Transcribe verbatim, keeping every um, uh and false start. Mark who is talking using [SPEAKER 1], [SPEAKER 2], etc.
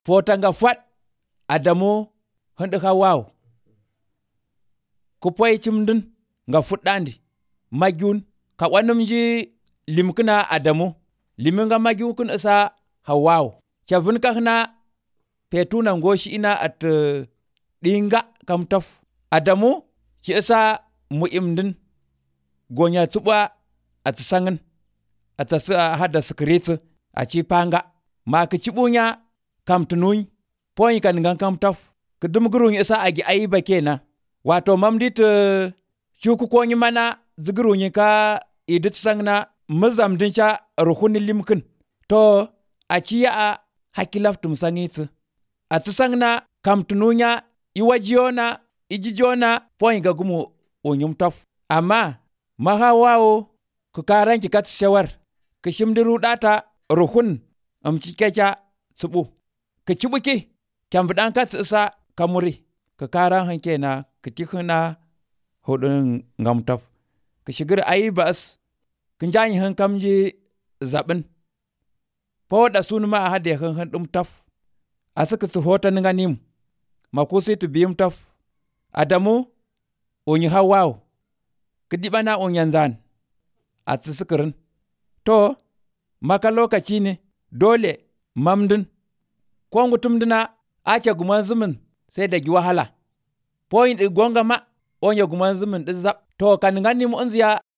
[SPEAKER 1] fota nga fwat Adamu hẽnd Hawawu kupoy cimdin nga fuɗɗandi magyun ka ɓwanumji limkina Adamu liminga magyukun isa Hawawu cavin ka hina petuna ngoshi ina at ɗinga kam tof Adamu ci isa mu'imdin gonya tuɓa at sangin at hada sikritsi a ci panga ma ki cibunya kam tununy poy kan ngan kam tof kudum gurun isa agi ayiba kenan wato mamdit cuku konyi mana zigurunyi ka idit sangna muzamdin ca ruhun limkin to a ci ya hakilaftum sangitsi at sangna kam tununya iwajiyona ijijona poy ga gumu unyum tof amma mahawawo ku karanki kat shawar ki shimdiru data ruhun amcikeca tsubu ki cibuki kyambudan kat isa kamuri ki karan hankena ki tihna hudun ngam tof ki shigir ayi bas ki janyi han kamji zabin po da sun ma hade han han dum tof asaka su hotan nganim makusi tu biyum tof Adamu onyi Hawawu kidibana onyanzan at sikirin to maka lokaci ne dole mamdin ko ngutumdina ace guman zumin sai da gi wahala poyin di gonga ma onya guman zumin di zab to kan ngani mu unziya